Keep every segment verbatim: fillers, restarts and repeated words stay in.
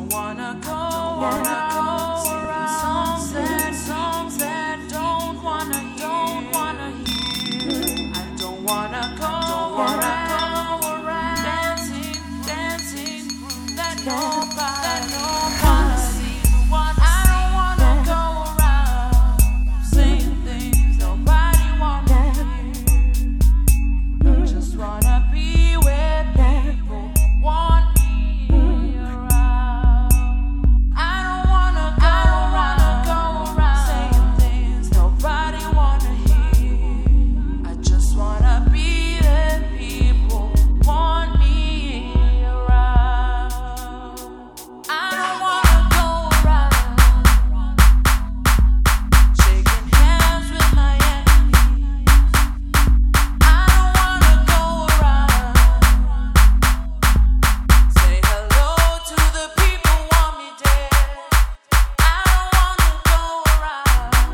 wanna go, wanna go around songs that, songs that don't wanna, don't wanna hear. I don't wanna go, don't wanna go around dancing, dancing that nobody, that nobody see. I don't wanna go around saying things nobody wanna hear. I just wanna be where people want me around. I don't wanna go, I don't wanna go around saying things nobody wanna hear. I just wanna be where people want me around. I don't wanna go around shaking hands with my enemies. I don't wanna go around say hello to the people who want me dead. I don't wanna go around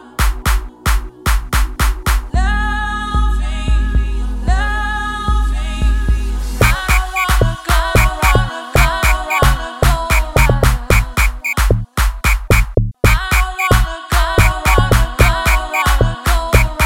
loving me, loving me. I don't wanna go around, I don't wanna go around. I don't wanna go around, go around, go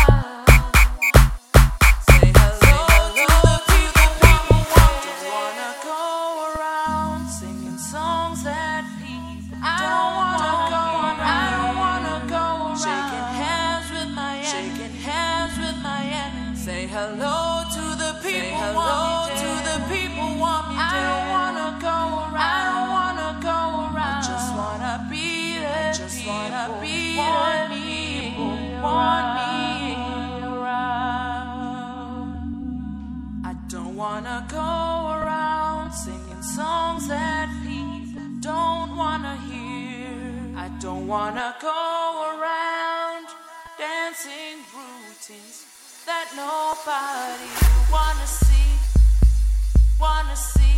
around. Say hello to the people who don't wanna go around singing songs that people don't wanna go around. I don't wanna go around shaking hands with my shaking hands with my enemies. Say hello to the people who want me to the people who want me dead. I don't wanna go around. I don't wanna go around. I just wanna be there. I just wanna be there. People want me around. I don't wanna go around singing songs that people don't wanna hear. I don't wanna go around dancing routines that nobody wanna see, wanna see.